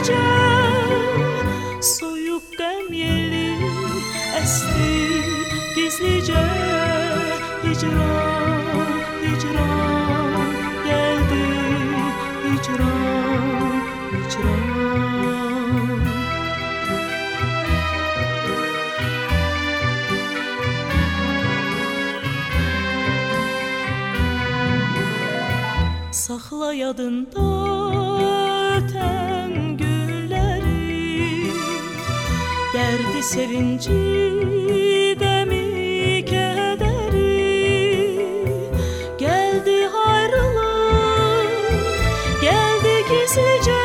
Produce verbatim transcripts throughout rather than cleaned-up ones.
gizlice. Soyuq qəm yeli əsti gizlice. Hicran, hicran geldi, hicran, hicran. Saxla yadında ötən günləri, dərdi, sevinci, qəmi, kədəri. Gəldi ayrılıq, gəldi gizlicə,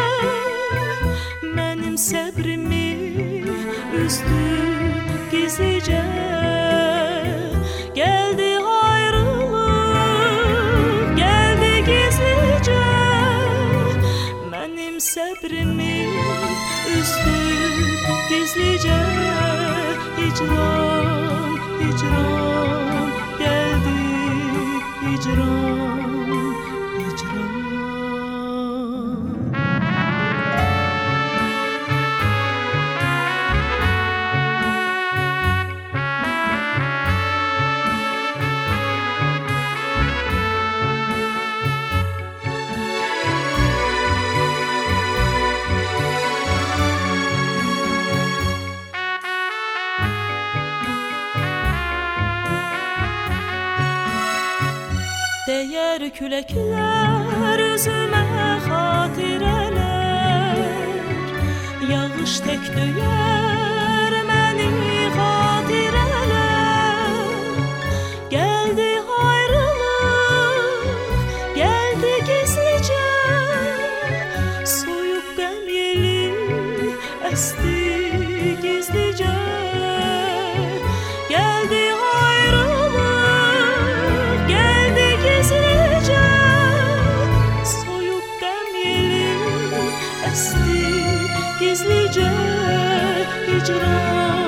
mənim səbrimi üzdü gizlicə. Gəldi səbrimi üzdü gizlice. Hicran, hicran geldi, hicran, hicran. Değer küləklər üzümə xatirələr, yağış tək döyər məni xatirələr. Gəldi ayrılıq, gəldi gizlicə, soyuq qəm yeli əsti gizlicə. Gəldi gizlice, hicran.